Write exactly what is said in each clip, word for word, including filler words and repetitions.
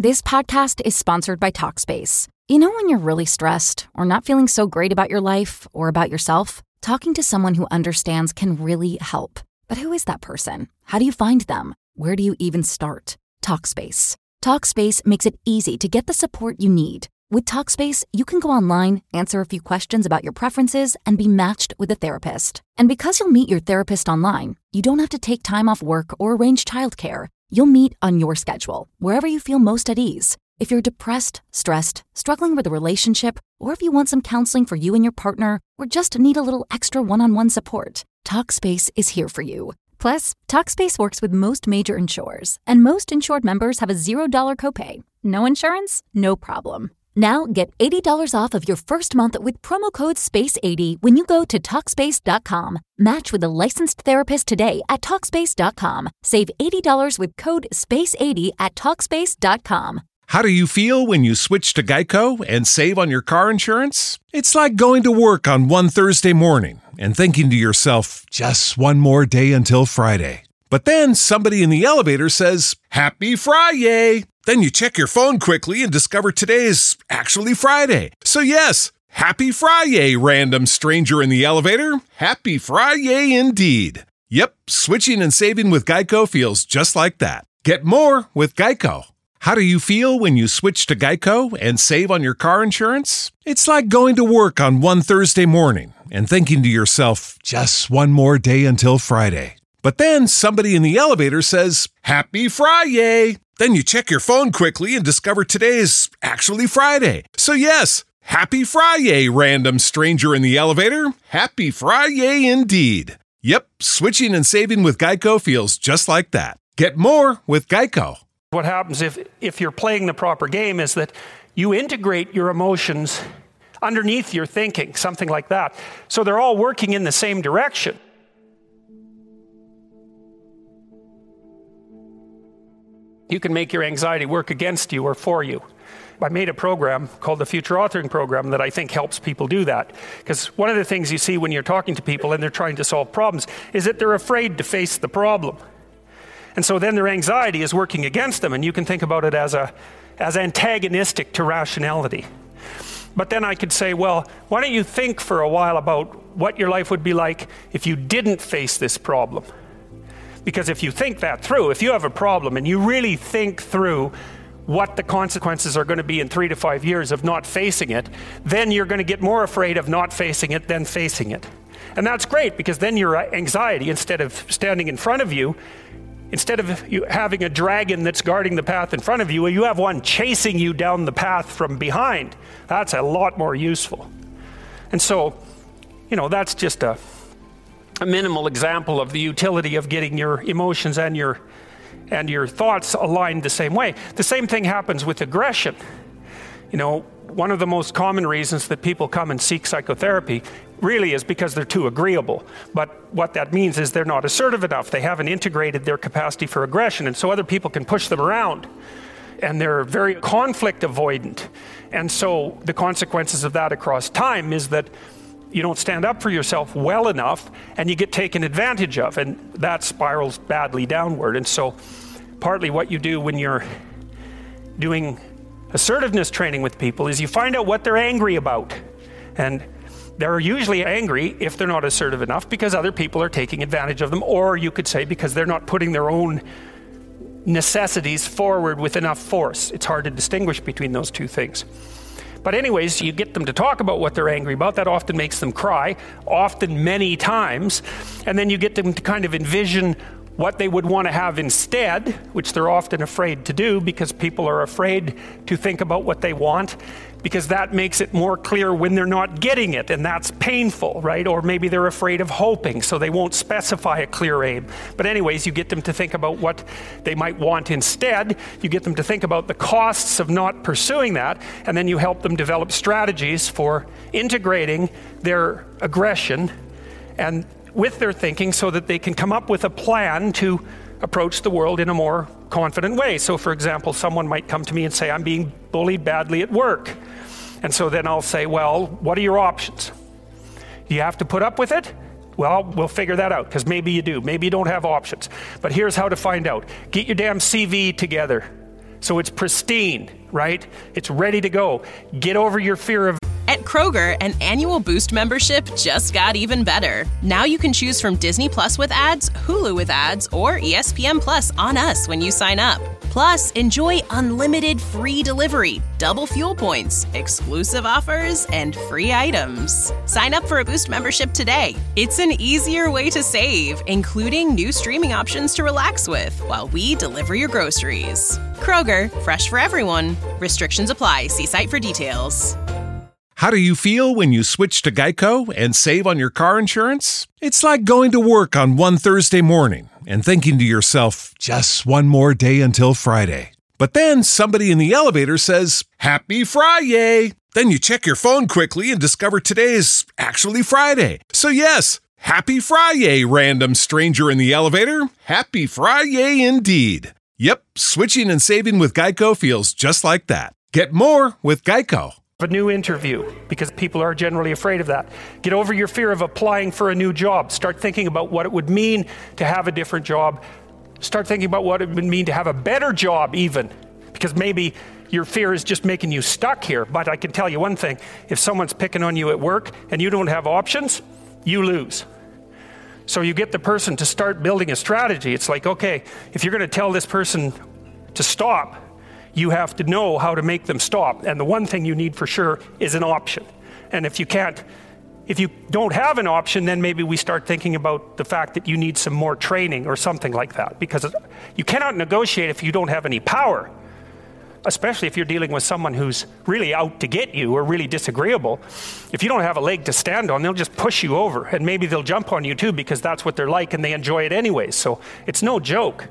This podcast is sponsored by Talkspace. You know when you're really stressed or not feeling so great about your life or about yourself? Talking to someone who understands can really help. But who is that person? How do you find them? Where do you even start? Talkspace. Talkspace makes it easy to get the support you need. With Talkspace, you can go online, answer a few questions about your preferences, and be matched with a therapist. And because you'll meet your therapist online, you don't have to take time off work or arrange childcare. You'll meet on your schedule, wherever you feel most at ease. If you're depressed, stressed, struggling with a relationship, or if you want some counseling for you and your partner, or just need a little extra one-on-one support, Talkspace is here for you. Plus, Talkspace works with most major insurers, and most insured members have a zero dollar copay. No insurance? No problem. Now get eighty dollars off of your first month with promo code space eighty when you go to Talkspace dot com. Match with a licensed therapist today at Talkspace dot com. Save eighty dollars with code space eighty at Talkspace dot com. How do you feel when you switch to Geico and save on your car insurance? It's like going to work on one Thursday morning and thinking to yourself, just one more day until Friday. But then somebody in the elevator says, Happy Friday! Then you check your phone quickly and discover today is actually Friday. So yes, Happy Friday, random stranger in the elevator. Happy Friday indeed. Yep, switching and saving with Geico feels just like that. Get more with Geico. How do you feel when you switch to Geico and save on your car insurance? It's like going to work on one Thursday morning and thinking to yourself, just one more day until Friday. But then somebody in the elevator says, Happy Friday! Then you check your phone quickly and discover today is actually Friday. So yes, Happy Friday, random stranger in the elevator. Happy Friday indeed. Yep, switching and saving with Geico feels just like that. Get more with Geico. What happens if, if you're playing the proper game is that you integrate your emotions underneath your thinking, something like that. So they're all working in the same direction. You can make your anxiety work against you or for you. I made a program called the Future Authoring Program that I think helps people do that. Because one of the things you see when you're talking to people and they're trying to solve problems is that they're afraid to face the problem. And so then their anxiety is working against them, and you can think about it as a as antagonistic to rationality. But then I could say, well, why don't you think for a while about what your life would be like if you didn't face this problem? Because if you think that through, if you have a problem and you really think through what the consequences are going to be in three to five years of not facing it, then you're going to get more afraid of not facing it than facing it. And that's great, because then your anxiety, instead of standing in front of you, instead of you having a dragon that's guarding the path in front of you, you have one chasing you down the path from behind. That's a lot more useful. And so, you know, that's just a a minimal example of the utility of getting your emotions and your and your thoughts aligned the same way. The same thing happens with aggression. You know, one of the most common reasons that people come and seek psychotherapy really is because they're too agreeable. But what that means is they're not assertive enough. They haven't integrated their capacity for aggression, and so other people can push them around. And they're very conflict avoidant. And so the consequences of that across time is that you don't stand up for yourself well enough, and you get taken advantage of, and that spirals badly downward. And so partly what you do when you're doing assertiveness training with people is you find out what they're angry about. And they're usually angry if they're not assertive enough because other people are taking advantage of them, or you could say because they're not putting their own necessities forward with enough force. It's hard to distinguish between those two things. But anyways, you get them to talk about what they're angry about. That often makes them cry, often many times. And then you get them to kind of envision what they would want to have instead, which they're often afraid to do because people are afraid to think about what they want, because that makes it more clear when they're not getting it, and that's painful, right? Or maybe they're afraid of hoping, so they won't specify a clear aim. But anyways, you get them to think about what they might want instead. You get them to think about the costs of not pursuing that, and then you help them develop strategies for integrating their aggression and with their thinking so that they can come up with a plan to approach the world in a more confident way. So for example, someone might come to me and say, I'm being bullied badly at work. And so then I'll say, well, what are your options? Do you have to put up with it? Well, we'll figure that out, because maybe you do. Maybe you don't have options. But here's how to find out. Get your damn C V together. So it's pristine, right? It's ready to go. Get over your fear of... At Kroger, an annual Boost membership just got even better. Now you can choose from Disney Plus with ads, Hulu with ads, or E S P N Plus on us when you sign up. Plus, enjoy unlimited free delivery, double fuel points, exclusive offers, and free items. Sign up for a Boost membership today. It's an easier way to save, including new streaming options to relax with while we deliver your groceries. Kroger, fresh for everyone. Restrictions apply. See site for details. How do you feel when you switch to Geico and save on your car insurance? It's like going to work on one Thursday morning and thinking to yourself, just one more day until Friday. But then somebody in the elevator says, Happy Friday! Then you check your phone quickly and discover today is actually Friday. So yes, Happy Friday, random stranger in the elevator. Happy Friday indeed. Yep, switching and saving with Geico feels just like that. Get more with Geico. A new interview, because people are generally afraid of that. Get over your fear of applying for a new job. Start thinking about what it would mean to have a different job. Start thinking about what it would mean to have a better job even, because maybe your fear is just making you stuck here. But I can tell you one thing, if someone's picking on you at work and you don't have options, you lose. So you get the person to start building a strategy. It's like, okay, if you're going to tell this person to stop, you have to know how to make them stop. And the one thing you need for sure is an option. And if you can't, if you don't have an option, then maybe we start thinking about the fact that you need some more training or something like that. Because you cannot negotiate if you don't have any power, especially if you're dealing with someone who's really out to get you or really disagreeable. If you don't have a leg to stand on, they'll just push you over. And maybe they'll jump on you too, because that's what they're like and they enjoy it anyways. So it's no joke.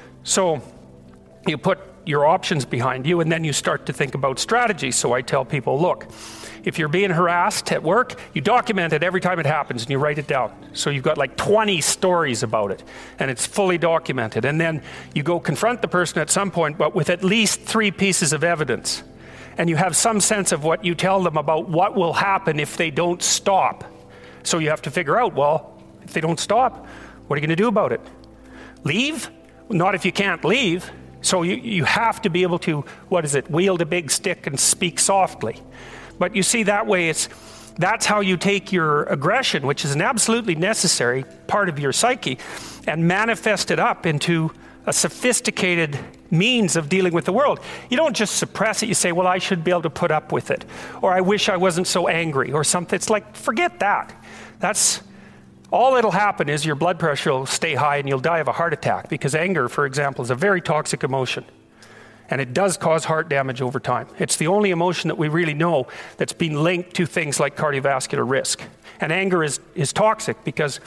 So you put your options behind you, and then you start to think about strategy. So I tell people, look, if you're being harassed at work, you document it every time it happens and you write it down. So you've got like twenty stories about it, and it's fully documented. And then you go confront the person at some point, but with at least three pieces of evidence. And you have some sense of what you tell them about what will happen if they don't stop. So you have to figure out, well, if they don't stop, what are you going to do about it? Leave? Not if you can't leave. So you, you have to be able to, what is it, wield a big stick and speak softly. But you see, that way it's, that's how you take your aggression, which is an absolutely necessary part of your psyche, and manifest it up into a sophisticated means of dealing with the world. You don't just suppress it, you say, well, I should be able to put up with it, or I wish I wasn't so angry, or something. It's like, forget that. That's, all that'll happen is your blood pressure will stay high and you'll die of a heart attack, because anger, for example, is a very toxic emotion. And it does cause heart damage over time. It's the only emotion that we really know that's been linked to things like cardiovascular risk. And anger is, is toxic because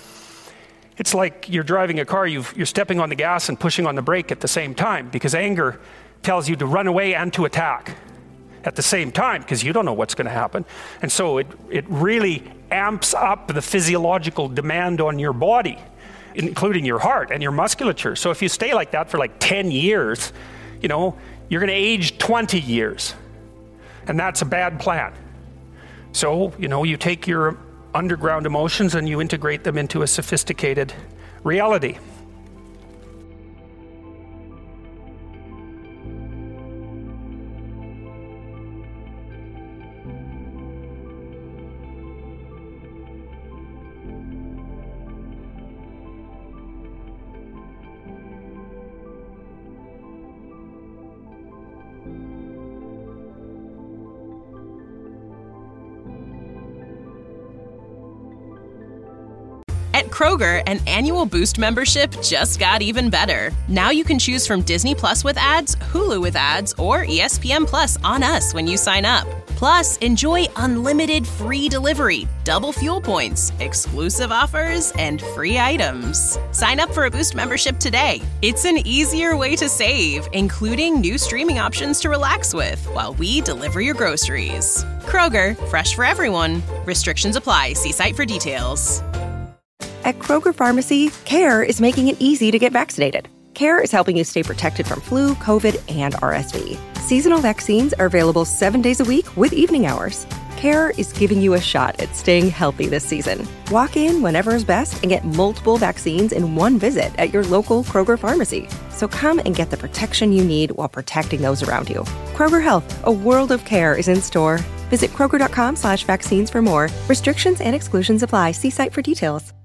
it's like you're driving a car, you've, you're stepping on the gas and pushing on the brake at the same time, because anger tells you to run away and to attack at the same time, because you don't know what's going to happen. And so it, it really amps up the physiological demand on your body, including your heart and your musculature. So if you stay like that for like ten years, you know, you're going to age twenty years. And that's a bad plan. So, you know, you take your underground emotions and you integrate them into a sophisticated reality. At Kroger, an annual Boost membership just got even better. Now you can choose from Disney Plus with ads, Hulu with ads, or E S P N Plus on us when you sign up. Plus, enjoy unlimited free delivery, double fuel points, exclusive offers, and free items. Sign up for a Boost membership today. It's an easier way to save, including new streaming options to relax with while we deliver your groceries. Kroger, fresh for everyone. Restrictions apply. See site for details. At Kroger Pharmacy, CARE is making it easy to get vaccinated. CARE is helping you stay protected from flu, COVID, and R S V. Seasonal vaccines are available seven days a week with evening hours. CARE is giving you a shot at staying healthy this season. Walk in whenever is best and get multiple vaccines in one visit at your local Kroger Pharmacy. So So come and get the protection you need while protecting those around you. Kroger Health, a world of care is in store. Visit Kroger.com slash vaccines for more. Restrictions and exclusions apply. See site for details.